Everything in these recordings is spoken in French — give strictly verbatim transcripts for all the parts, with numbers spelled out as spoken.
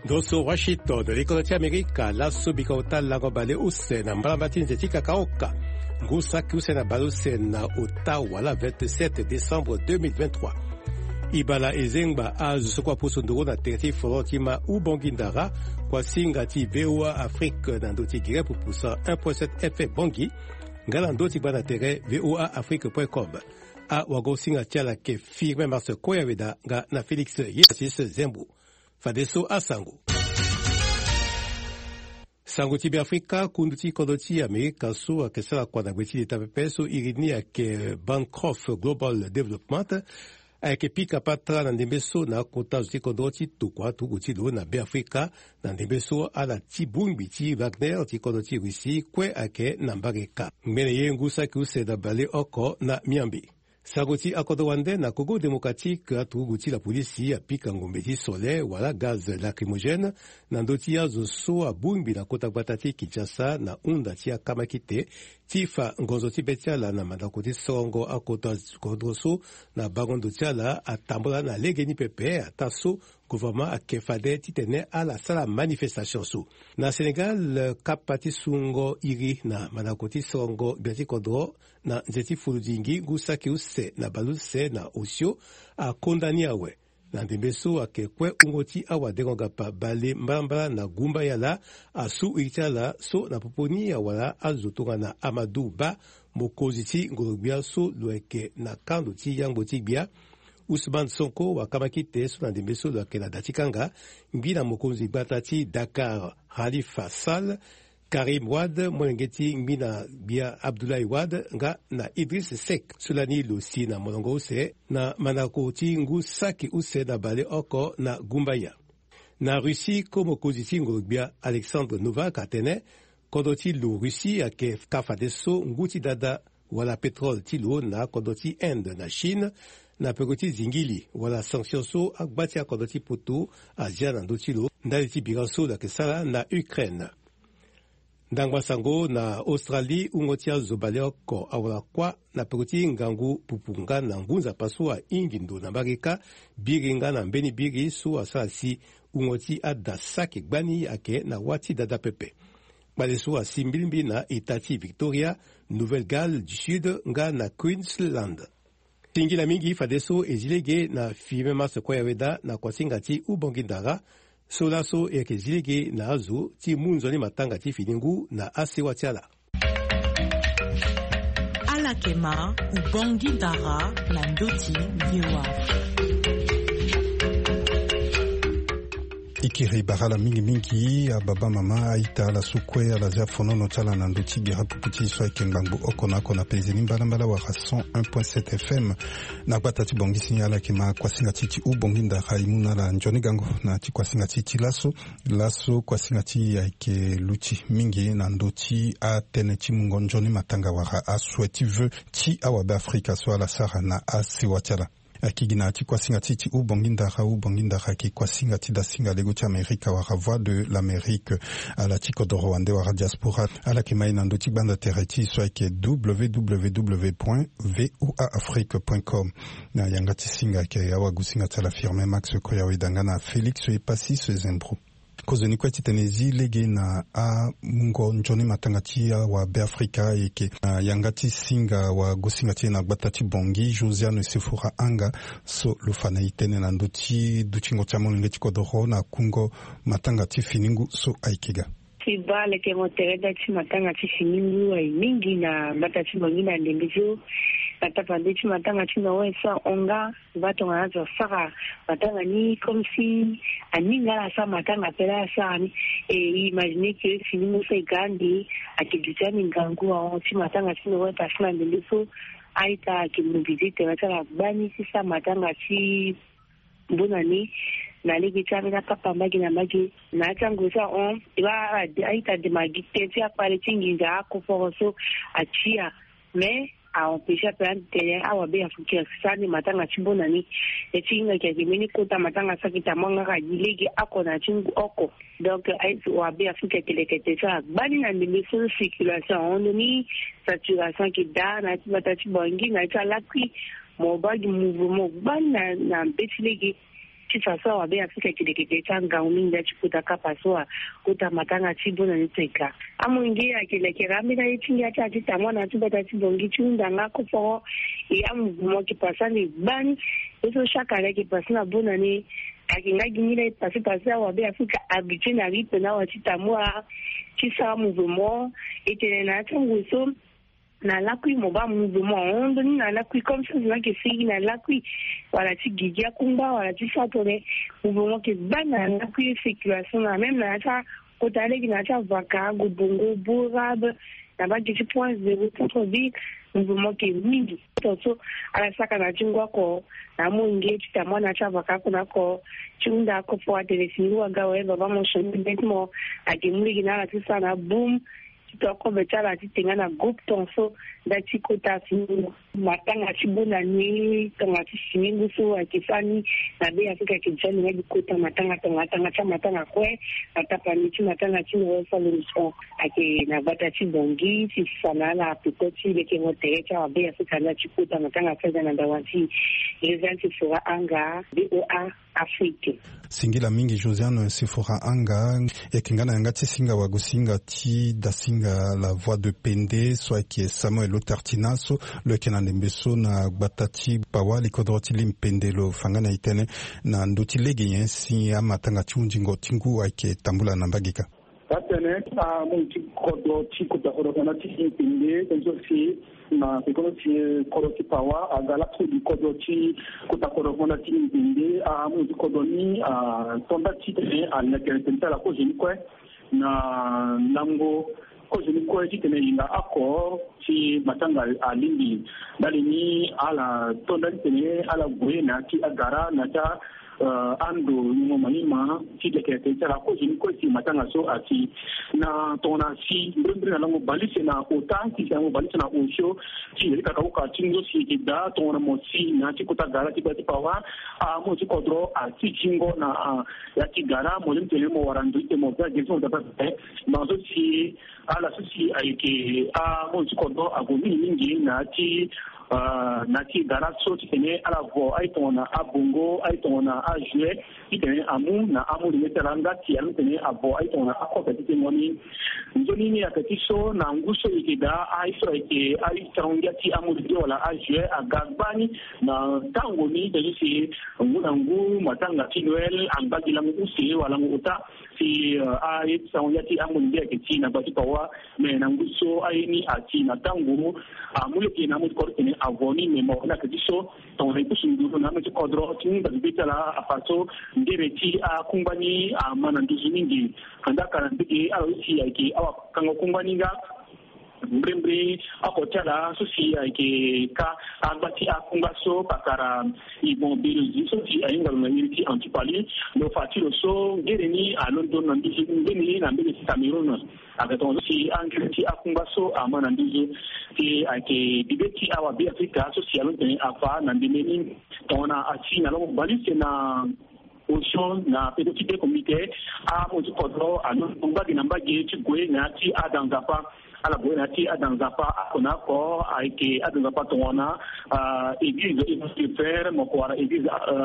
Doso Washington, l'economia america, la subicota la gobale usena, mbalambati nzetika kaoka. Ngusaki usena balusena Ottawa la vingt-sept décembre deux mille vingt-trois. Ibala ezengba azu kwa pusunduru na terti forotima ubongindara kwa singati V O A Afrique na ndoti gire pupusa un point sept F M bongi ngala ndoti bana tere V O A Afrique point com. A wago singa tiala ke firme mars koya weda nga na Felix Yesis Zembu. Fadeso asango. Sango tibi Afrika kunduti kodoti Amerika su akesala kwa na gweti tapepeso irini ake Bancroft Global Development ake pika patra na ndembeso na kota zuti kodoti tukwa tuguti lo na be Afrika na ndembeso ala tibumbi ti Wagner ti kodoti Russi kwe ake nambareka. Mbele yengusa ki useda bale oko na miambi. Sagoti akodo wande na Congo démocratique atuguti la polisi apika ngombe ti solaire wala gaz lacrymogène na ndoti ya zoso abumbi na kota batati Kinshasa na unda ti akamakite tifa ngonzo ti betiala na mandako ti songo akota kodroso na bagondo tiala atambola na legeni pepe ataso gouvernement akefade titene ala sala manifestation su. Na Sénégal, kapati sungo iri na manakoti songo biati kodro na nzeti fuludingi gusaki use na baluse na osio a kondani awe. Na ndembeso akekwe ungoti awa dengonga pa bale mbambala na gumba yala asu itala so na poponi ya wala azotonga na Amadou Ba mokoziti ngolobia so lueke na kando ti yango ti bia. Ousmane Sonko wa kamakite so na ndembeso lwa kela datikanga mbina mokonzi batati Dakar Khalifa Sall Karim Wade molengeti mbina bia Abdoulaye Wade nga na Idriss Seck sulani losi na molongo use na manako ti ngu saki use na bale oko na Gumbaya. Na Russie komo koziti ngolobia Alexandre Novak atene kodoti lo Russie ake kafadeso nguti dada wala petrol ti lo na kodoti Inde na Chine na pekoti zingili wala sanction so akbati akodoti poto Asia na ndotilo ndali ti biranso la kesala na Ukraine. Ndangwa sango na Australie ungotia zobaleo ko awala kwa na pekoti ngangu pupunga na ngunza pasua ingindo na barika biringa na mbeni biri so asasi ungoti adasaki gbani ake na wati dada pepe. Baleso a simbilimbi na itati Victoria, Nouvelle-Galles du Sud nga na Queensland. Tingila mingi fadeso ezilege na firme mas kwa weda na kwa singati ubongindara solaso eke zilege na azu ti munzoni matanga ti filingu na asewa tiala. Alakema ubongindara na ndoti viwa. Ikiri barala mingi mingi ababa mama aita la sukwe ala zia fonono tala na ndoti gira puputi so ikengbangu okona kona pezini mbala mbala wa cent un point sept F M na batati bongi signala kema kwa singa titi u bongi nda haimuna la njoni gango na ti kwa singa titi laso laso kwa singa ti ya ike luti mingi na ndoti a tene ti mungo njoni matanga wa a sweti ve ti awabe Afrika so ala sara na a sewatala. Akigina ti kwa singa ti ti u bongindara u bongindara ki kwa singa ti da singa lego ti Amerika wara voix de l'Amérique ala ti kodoro wande wara diaspora ala ki mai nando ti banda tere ti so ake w w w point v o a afrique point com na yanga ti singa ke awa gu singa ti ala firme Max koya wedanga na Félix e pasi se zembro. Kozoni kwa titenezi lege na a mungo njoni matangati wa be Afrika eke uh, yangati singa wa gosingati na batati bongi Josiane Sefura anga so lufana itene na ndoti duchingo chamo ngeti kodoro na kungo matangati finingu so aikega. Tiba leke motereda ti matangati finingu ai mingi na batati bongi na ndembezo atapande ti matanga ti na wesa onga batonga nazo saka matanga ni comme si aninga la sa matanga pela sa ni e imaginer que fini mo se gandi akidutani ngangu wa ti matanga ti na wesa funa ndeleso aita ki mo visite matanga bani si sa matanga ti bonani na legi tabe na papa magi na magi na tango sa on iba aita de magi te ti apare tinginga akoforoso achia mais a empêcher plein de terrain a wabe afukia sani matanga chimbona ni etinga ke kimini kota matanga sakita manga ka dilege akona chingu oko donc ai wabe afukia kelekete sa bani na ndimi sur circulation on ni saturation ki da na tibata chibongi na tala ki mo bagi mouvement bani na na betilege chifaso wa be Afrika kidekete changa uminda chikuta kapaswa kuta matanga chibuna niteka amungi akile keramira ichingi acha chitamwana chibata chibongi chunda ngako fo ya mvumo kipasani bani eso shakale kipasana bona ni akinga ginyile pasi pasi wa be Afrika abitwe na ripe na wachitamwa chisa mvumo itene na changuso na lakui moba mvumo ondo ni na lakui comme ça na ke sigi na lakui wala ti gigia kumba wala ti satore mvumo ke bana na lakui circulation na même na ta kotale na ta vaka go bongo borab na ba ke point zéro quatre bi mvumo ke mingi so ala saka na chingwa ko na mungi chitamwa na cha vaka kuna ko chunda ko for telefoni gawe baba mo shende mo akimuli na la sana boom toko betala titinga na group tonso da chikota sinu matanga chibuna ni tanga chishingu so akifani na be Afrika kijani na bikota matanga tanga tanga cha matanga kwe atapa ni chi matanga chi no solution ake na bata chibongi chi sana la pikoti beke mote cha be Afrika na chikota matanga feza na dawanti rezanti fura anga B O A Afrique singila mingi Josiane Sifora anga ekingana yangati singa wagusinga ti dasinga la voix de Pende soit qui est Samuel Otartinaso le kenandembeso na batati pawa likodroti limpende lo fangana itene na ndoti legi si amatanga tiunjingo tingu ake tambula na mbagika atene a munti kodo chiko da horona ti limpende enzo si na pekono ti koroti pawa agala tu di kodo ti kota korona ti limpende a munti kodo ni a tonda ti tene a na kerentela ko jini kwe na nango ko jini ko ti tene inga ako ti matanga alindi dali ni ala tonda tene ala goyena ti agara na ta uh, ando mo manima ti de ke te tara ko jini ko ti matanga so ati na tona si ndre na lango balise na ota ti sa mo balise na osho ti le ka ka tingo si ti da tona mo si na ti kota gara ti ba ti pawa a mo ti kodro a ti jingo na uh, ya ti gara mo le tele mo warando ti mo ga geso da ba ma so si ala so si ayike a mo ti kodro a go ni mingi na ti Uh, na ti gara so ti tene ala vo ay tona abongo ay tona a jouer ti tene amu na amu ni teranga ti alu tene avo ay tona akota ti moni nzoni ni akati so na nguso ikida ay so ike ay tronga ti amu di wala a jouer agagbani na tango ni de si nguna ngu matanga ti noel ambagi la ngu si wala ngu uta ti ay tronga ti amu ndi akati na ba ti pawa me na nguso ay ni ati na tango amu le na mu ko tene avoni memo la kadiso ton repusundu na me kodro tin da bitala apaso ndireti a kumbani a mananduzu mingi kanda karambiki a usi yake awa kango kumbani ga mbrembre akotala susi yake ka abati akunga so pakara ibon biruzi so ti ainga na yiti antipali lo fatilo so ngereni a London na ndizi ngeni na mbele Cameroon agaton si angreti akunga so amana ndizi ti ake bibeti awa bi Afrika so si alon afa na ndemeni tona asina lo balise na ocean na petit comité a mo kodro a no mbagi na mbagi ti gwe na ti adangapa ala boina ti adangapa akona ko aike adangapa tona a église et faire mo ko ara église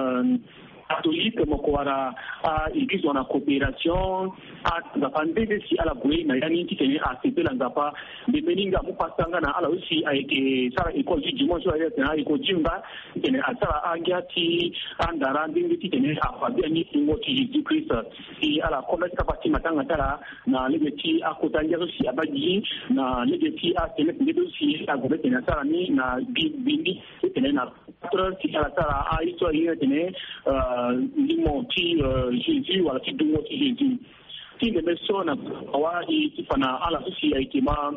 catholique mokwara a église wana coopération a zapande si ala boy na yani kitene a sepela ngapa de meninga mupasanga na ala aussi avec sara école du dimanche à na école jimba kitene a sara angiati andara ndingi kitene a fabia ni ngo ti Jésus Christ si ala kola kapati matanga tara na lebeti akotanja aussi abaji na lebeti a tene ndedo si a gobete na sara ni na bindi kitene na patron si ala sara a histoire tene limoti Jésus wala ti dungo ti Jésus ti de persona wa i ti fana ala si ai ki ma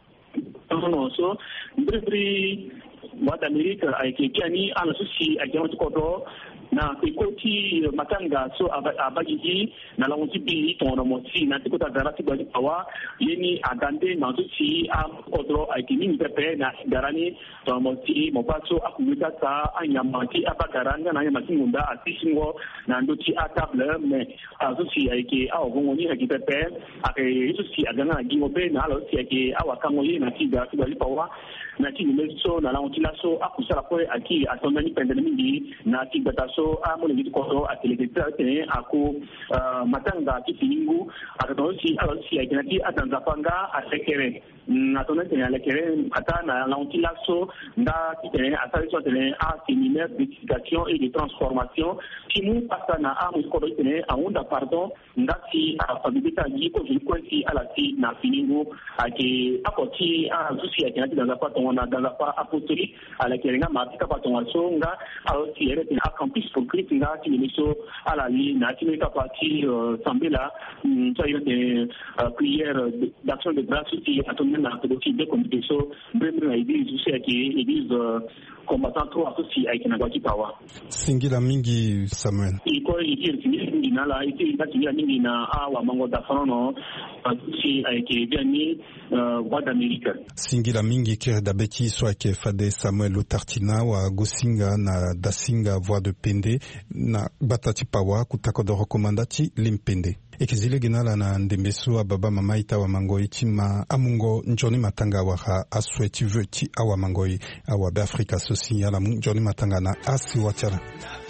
no so ndri wa da America ai ki kani ala si ai ki ko do na ikoti matanga so abagiji na la wonti bi tono moti na tikota garati bali pawa yeni agande na so si a kodro ai ki ni pepe na garani tono moti mo paso akuita ta anyamati abagaranga na nyamati ngunda atisingo na ndoti a table me so si ai ki a ogongo ni ki pepe ake so si agana gi obe na lo si ai ki awakango yena ti garati bali pawa na ti meso na la ontila so akusala ko aki atondani pendele mingi na ti bataso a mo ngi ko a telekita tene ako matanga ti finingu akato si alo si akina ti atanza panga asekere na tona tene alekere ata na la ontila so nda ti tene asali so tene a séminaire d'éducation et de transformation qui nous passe na a mo ko tene a onda pardon nda si a fabita yi ko ji ko si ala si na finingu ake akoti a zusi akina ti dans pa tona dans pa apostolique ala kerenga matika pa tona so nga alo si ere tene a campus pour Christ nga ti miso ala li na ti ka parti sambela so ile prière d'action de grâce qui a tourné na petit de compétition brembre na église zusi ake église combattant trop associé avec na gwati pawa singila mingi Samuel iko ikiri singi na la iti singila mingi na awa mango da fano associé avec gani voix d'Amérique singila mingi kire da beti so ake fade Samuel Lutartina wa gosinga na dasinga voix de pende na batati pawa kutako do rekomandati limpende ekizile ginala na ndembeso wa baba mama ita wa mangoi tima amungo njoni matanga wa ha asweti veti awa mangoi awa be Afrika sosi yala mungo njoni matanga na asi wachara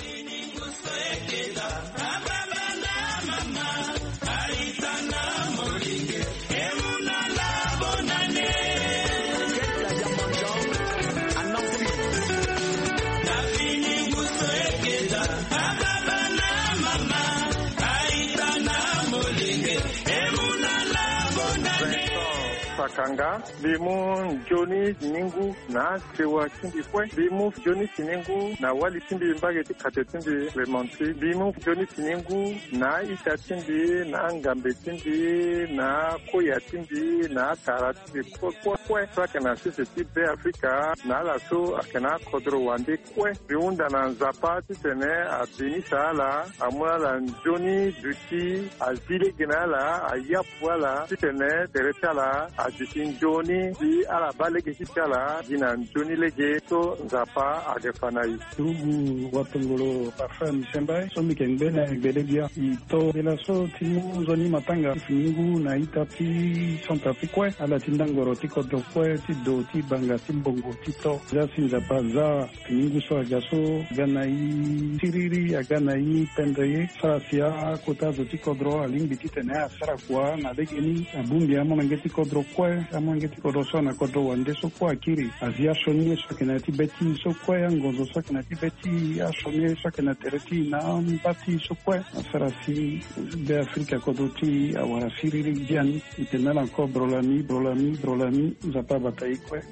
Kanga bimu Johnny Siningu na sewa chimbi kwe bimu Johnny Siningu na wali chimbi mbage kate chimbi Clemente bimu Johnny Siningu na ita chimbi na ngambe chimbi na koya chimbi na tara chimbi kwe kwe kwe saka na sisi tibe Afrika na la so akena kodro wande kwe biunda na nzapa titene a binisa la amuna la Johnny Duki a zile ginala a yapwala titene teretala a jisin Johnny di ala balege kitala dina Johnny lege to nzapa agefanai tugu watungolo parfum sembai so mikengbe na bedegia ito de la so timu zoni matanga finingu na itati Centrafrique ala tindangoro tiko do kwe ti do ti banga timbongo tito za sinzapa za finingu so agaso ganai tiriri aganai pendeye sasia kota zo tiko dro alimbi titene asara kwa na legeni abumbi amo mangeti kodro kwe amo mangeti kodro so na kodro wande so kwa kiri azia shoni so kenati beti so kwe angozo so kenati beti ashoni so kenati reti na mbati so kwe asara si de Afrika kodro ti awara siriri diani itenala ko brolami brolami brolami zapa batai kwe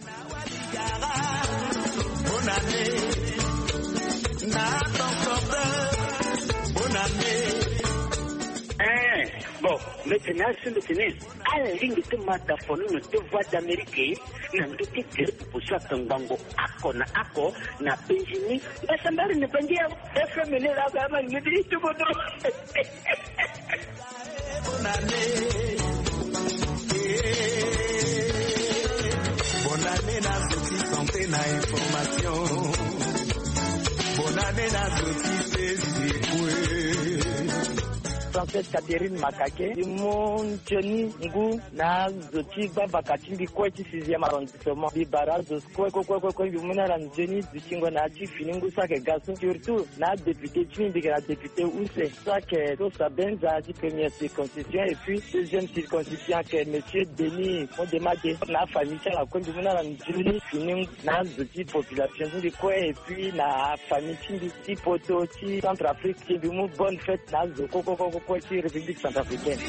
bonane na bon, maintenant, c'est le tennis. À la ligne de Matafone, de voix d'Amérique, n'a pas été pour ça qu'un bango, ako, na ako, na penjini, mais ça m'a rien de pendir, et fait mener la gamme, il me dit tout bon. Bonne année, bonne année, na souci santé, na information. Bonne année, na souci c'est Française Catherine Makake, Simon Johnny Ngu, na Zoti Baba Katimbi Kweti sixième arrondissement, Bibara Zoskwe Koko Koko Yumuna Ran Johnny Zuchingo na Chief Finingu Sake Gaso, surtout na député Chimbi na député Ousse, Sake Tosa Benza di première circonscription et puis deuxième circonscription que monsieur Denis Modemade na famille la Kweti Yumuna Ran Johnny Finingu na Zoti population de Kwe et puis na famille Chimbi Ti Poto Ti Centrafrique Chimbi mu bonne fête na Zoko Koko Koko Kweti République centrafricaine.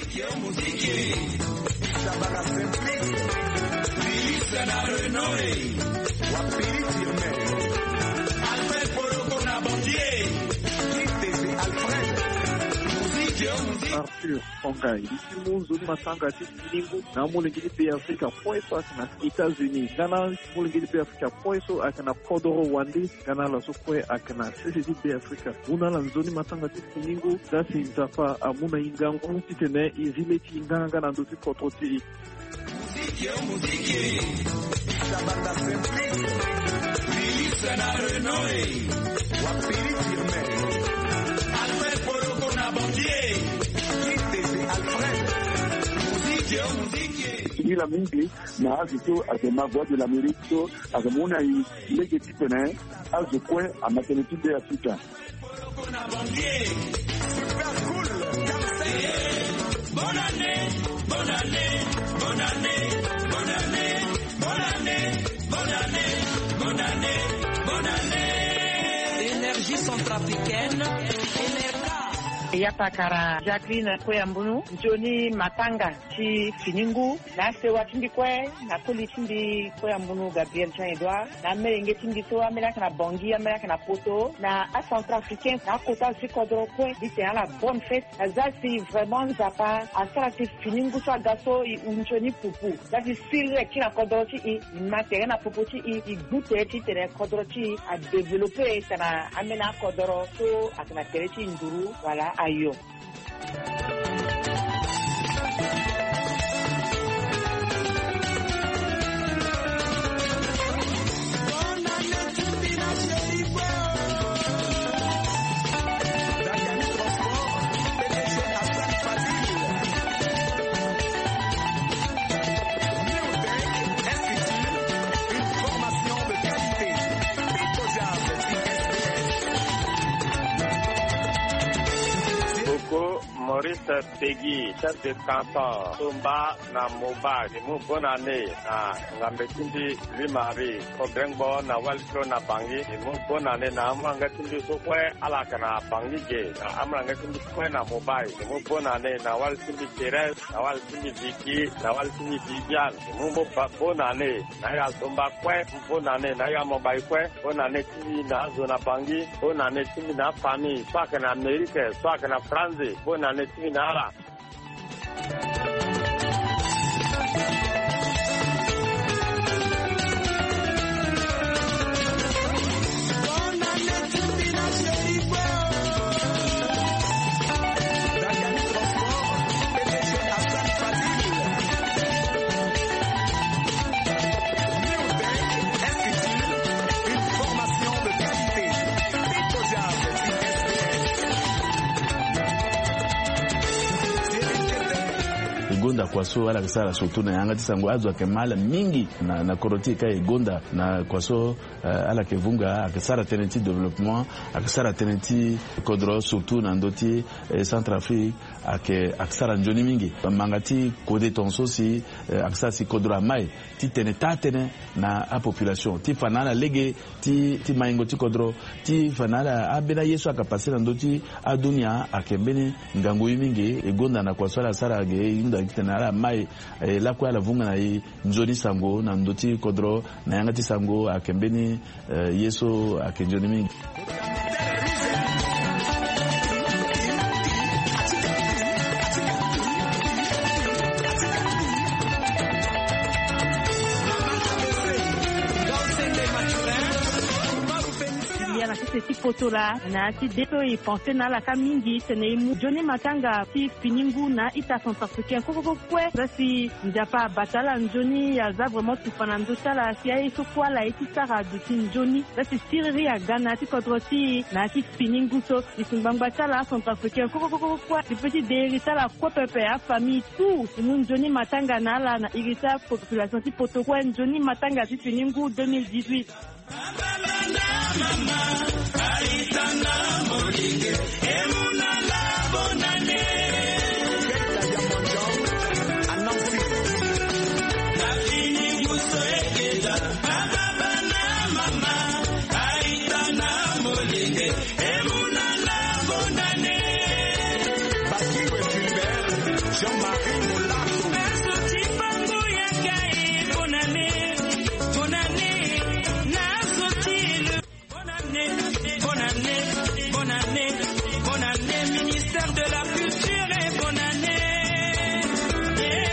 Arthur Ongai, ici zoni matanga ti Finingu na mulingili pe Afrika poiso akina États-Unis gana mulingili pe Afrika poiso akina Kodoro Wandi gana la sokwe akina C C P Afrika una la zoni matanga ti Finingu dasi nzapa amuna ingangu titene izile ti inganga na ndoti kototi muziki muziki sabanda sempre Lisa na Renoy wapiri firme Albert Poroko na Bandier ila mingi na azito akema voix de l'Amérique so akamuna i lege tipene azokwe amateneti de Afrika. Bonne année, bonne année, bonne année, bonne année, bonne année, bonne année, bonne année, bonne année. Énergie centrafricaine, Energa. Yapakara Jacqueline Koyambunu, Johnny Matanga, Chi Finingu, Nasewa Timbikwe, Nakuli Timbi Koyambunu, Gabriel Jean Edouard, na Merenge Timbiso, Amerika na Bongi, Amerika na Poto, na à centrafricain, na Kota Sikodro Kwe, dit à la bonne fête. Ça c'est vraiment Zapa, à ça c'est Finingu, soit Gasso, un Johnny Poupou. Ça c'est Sylvie qui na Kodrochi, et Matériel na Popochi, et Goûte, et Kodrochi, à développer, ça na Amena Kodoro, so, à la Terechi Nduru, voilà. Ayo. Maurice Tegui, chef de canton, Tumba na Moba, Dimu bonne année, na Ngambetindi Limari, Kobengbo na Waltro na Bangi, Dimu bonne année na Amrangatindi Sokwe, Alakana Bangi Ge, na Amrangatindi Kwe na Mobai, Dimu bonne année na Waltindi Teres, na Waltindi Viki, na Waltindi Vivian, Dimu bonne année, na ya Tumba Kwe, bonne année, na ya Mobai Kwe, bonne année Timi na Zona Bangi, bonne année Timi na Famille, soit que na Amérique, soit que na France, bonne année Timi na Ala. Gonda kwaso ala kisara sotuna yanga tisango azo akemala mingi na na korotika e gonda na kwaso uh, ala kevunga akisara tenenti development akisara tenenti kodro surtout na ndoti eh, Centrafrique ake akisara njoni mingi mangati kode tonso si eh, akisara si kodro mai ti tene tatene na a population ti fanala lege ti ti maingo ti kodro ti fanala abena yesu akapasira ndoti adunia akembene ngango mingi e gonda na kwaso ala sara ge inda tenara mai eh, la kwa la vunga na i njoni sango na ndoti kodro na yanga ti sango akembeni eh, yeso akenjoni mingi. Ti poto la na ti depo i pensé na la kamingi tene mu Johnny Matanga ti Finingu na ita centrafricain koko kwe si njapa batala Johnny ya za vraiment tu fanando tala si ai so kwa la iti sara du tin Johnny si sirri ya Ghana ti kodroti na ti Finingu so ti simbanga tala centrafricain koko koko kwe ti petit derita la kwa pepe a famille tout mun Johnny Matanga na la na irita population ti poto kwa Johnny Matanga ti Finingu deux mille dix-huit. Mama, Aitana Moringe, Emuna la bonane. Annoncé. La fini gusto ekeda. Ababana mama, Aitana Moringe, Emuna la bonane. Bakiwe Gilbert, Jean-Marie Moulato. Merci Tipango Yakai, bonane, bonane. Bonne année, bonne année, bonne année, ministère de la Culture et bonne année. Yeah,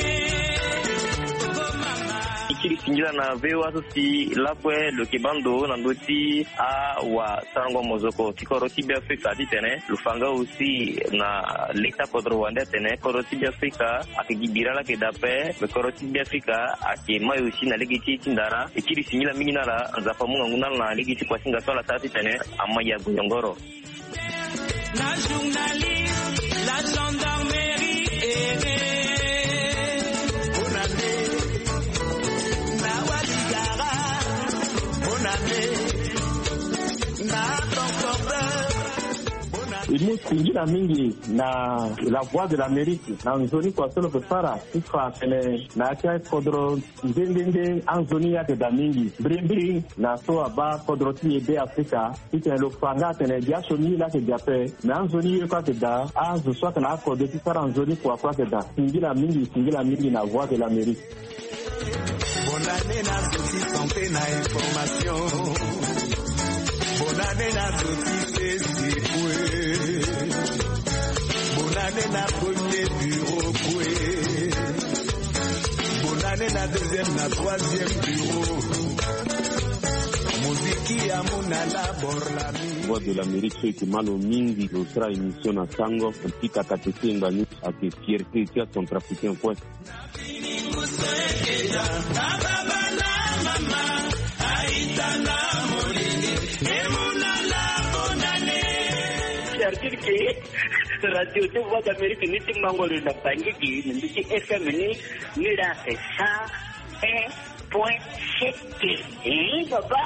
yeah. Ikiri singira na vewa sosi lapwe le kibando na ndoti a wa sango mozoko tikoroti bi Afrika ditene lufanga aussi na lekta kodro wande tene koroti bi Afrika akigibira la kedape be koroti bi Afrika akemayo aussi na legiti tindara ikiri singira mingi nala nzafa munga ngunala na legiti kwa singa sola tati tene amaya guyongoro la journaliste la gendarmerie et bonne année. limusingira mingi na la voix de l'Amérique na nzoni kwa solo pepara sifa kene na cha kodro ndende anzoni ya de mingi brimbri na so aba kodro ti de Afrika ite lo fanga tene dia soni la ke jape na anzoni yo kwa da azu so kana ko de ti sara anzoni kwa kwa da singira mingi singira mingi na voix de l'Amérique. Bonne année na souci santé na information. Bonne année na souci c'est c'est bonne année na premier bureau koué. Bonne année na deuxième na troisième bureau. Muziki ya munala borlami. Voix de l'Amérique ceux qui malo mingi l'autra émission na tango mpika katesenga ni ake fierté tia centrafricain quoi. C'est-à-dire que radio de Voix d'Amérique ni timangolo na bangiki ni F M ni ni la c'est ça un point sept. Eh papa.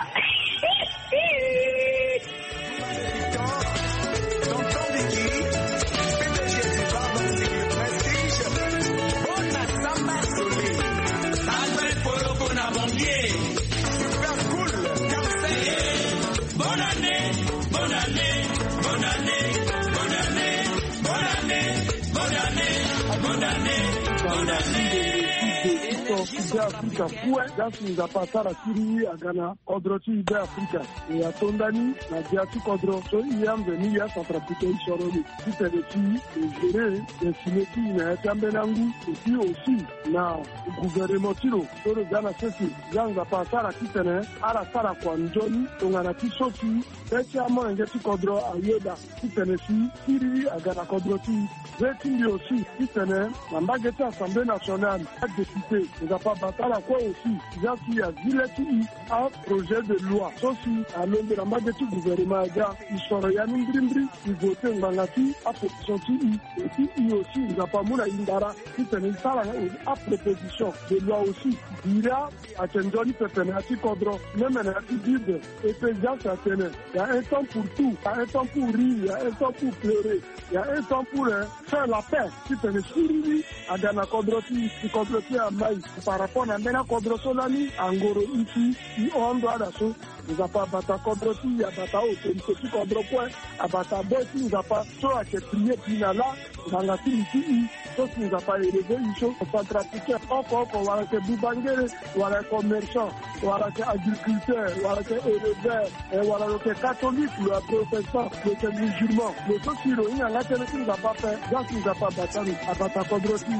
Ida Afrika kuwe jasi nzapatara kiri agana kodro ti Ida Afrika ya tondani na diatu kodro so iyambe ni ya Centrafrique ishoroni kitele ti géré de sineti na tambe nangu et puis aussi na gouvernement tiro so le gana sesi yanga patara kitene ala sara kwa njoni tongana ti sofi eti amo ngeti kodro ayoda kitene si kiri agana kodro ti Zeti aussi kitene na mbageti Assemblée nationale député nous a pas batala quoi aussi déjà qu'il y a vileti un projet de loi sosi à l'ombre la magati gouvernement ya isoro ya mindrimbri il vote ngangati a petition ti et puis il aussi nous a pas mona indara qui tenait ça à proposition de loi aussi dira à kendoni pepenati kodro même na ti bide et déjà ça tenait il y a un temps pour tout il y a un temps pour rire il y a un temps pour pleurer il y a un temps pour hein, faire la paix qui tenait suri à gana kodro ti kodro ti a mai par rapport à mena kodro solani angoro ici i ondo adaso nous a pas bata kodro ti ya bata o petit kodro point abata boy ti nous a pas so a que prier pinala dans la ti ti so nous a pas élevé iso centrafricain encore qu'on va que bubangere wala commerçant wala que agriculteur wala que éleveur et wala que catholique ou protestant le musulman le so siro ina la tele ti nous a pas fait donc nous a pas bata abata kodro ti.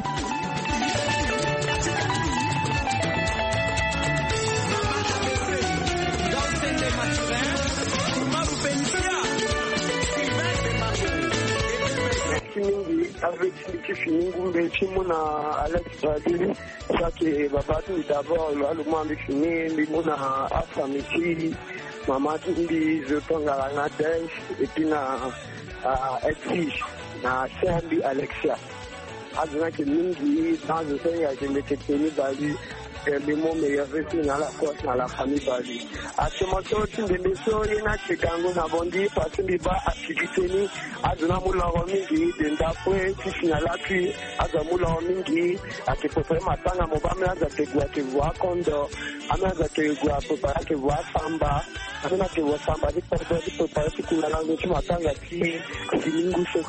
mingi avec qui fini ngumbe chimuna Alex Bradley ça que babatu d'abord le monde fini limuna afamiti mama tundi zotonga na dash et puis na exige na Sambi Alexia azuna que mingi dans le pays a été tenu bali le mot meilleur vécu dans la course dans la famille bali à ce moment tu de leso ina chikango na bondi parce que ba activité ni azuna mularo mingi denda fwe tifina la puis azamula mingi akipope matanga mobame azategwa tegwa kondo amaza tegwa popa tegwa samba amena tegwa samba di popa di popa di kula lango tu matanga ti silingu so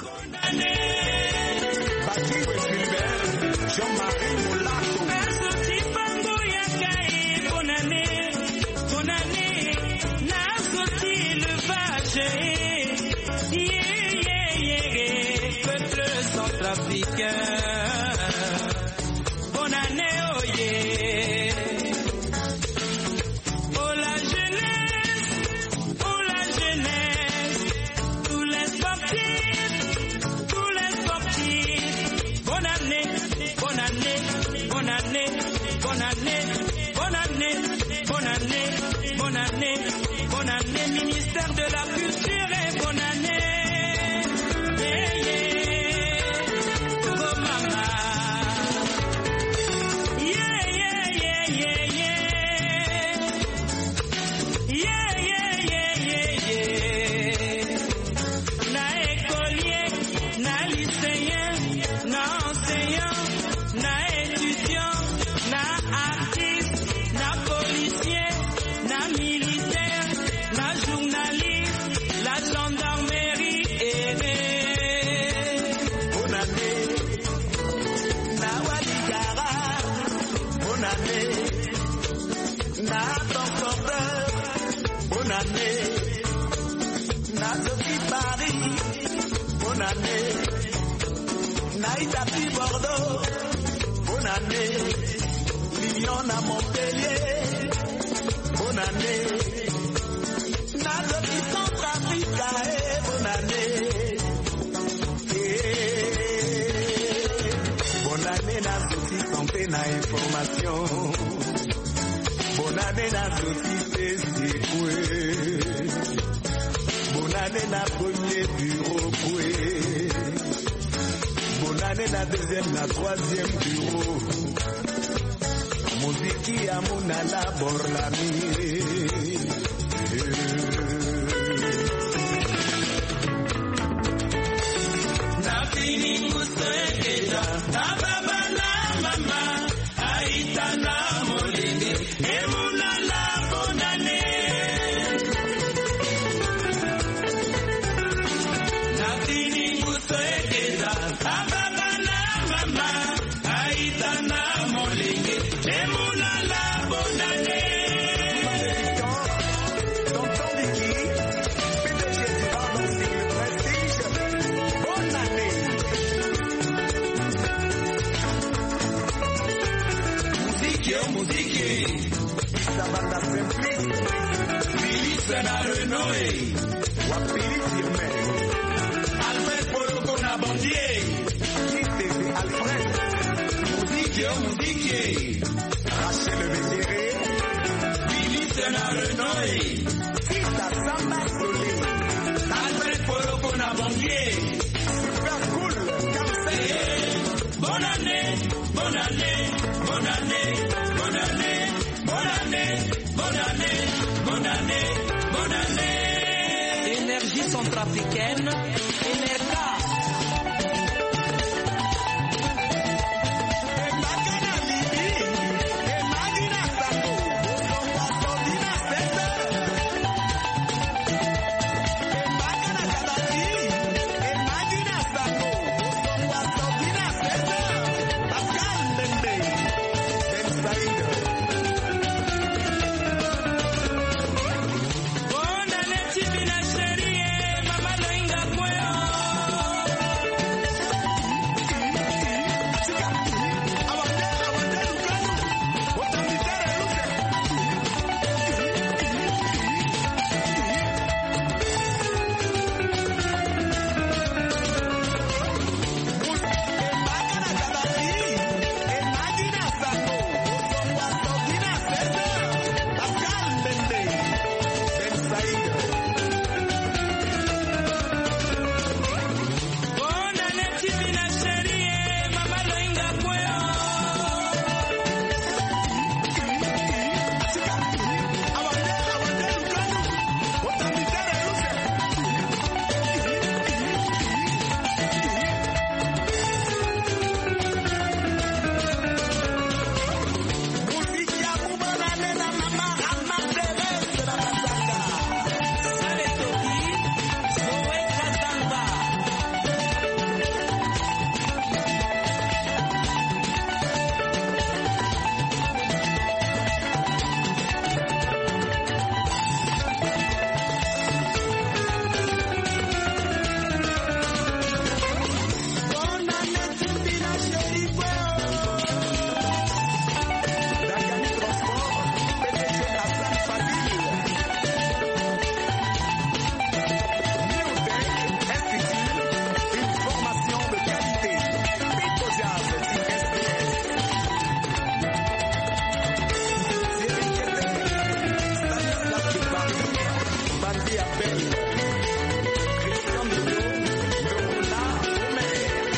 Batiwe Silver Jean-Marie Moulato Bonne année, oh yeah. Oh la jeunesse, oh la jeunesse, tous les sportifs, tous les sportifs. Bonne année, bonne année, bonne année, bonne année, bonne année, bonne année, bonne année, bonne année, ministère de la culture et bonne année. Yeah, yeah. enseignant, na enseignant, na étudiant, na artiste, na policier, na militaire, na journaliste, la gendarmerie aimée. Bonne année, na Waligara. Bonne année, na transporteur. Bonne année, na Sophie Paris. Bonne année, na Itapi Bordeaux. Bonne année, Lyon à Montpellier. Bonne année, na Sophie Centrafrique. Bonne année, bonne année na Sophie Santé na information. Bonne année na Sophie Sesikwe. Bonne année na premier bureau Kwe. Bonne année na deuxième, na troisième bureau. Muziki ya Munala Borlami. Na fini musoekeza, na baba na mama, aita na molenge, emunala bonane. Na fini musoekeza, na baba na mama, aita na molenge, emunala bonane. Tonton Vicky, P D G du Pardon Style Prestige. Bonne année. Muziki, oh muziki, Sabanda Simplice. Félix na Renoé, Wapili Firmin. Alfred Poloko na Bandier. Kitebe Alfred. Muziki, oh muziki, Rachel Védéré. Félix na Renoé, Kita Samba Solé. Alfred Poloko na Bandier. Super cool. Kamsey. Bonne année, bonne année, bonne année, bonne année, bonne année, bonne année, bonne année, bonne année. Énergie centrafricaine,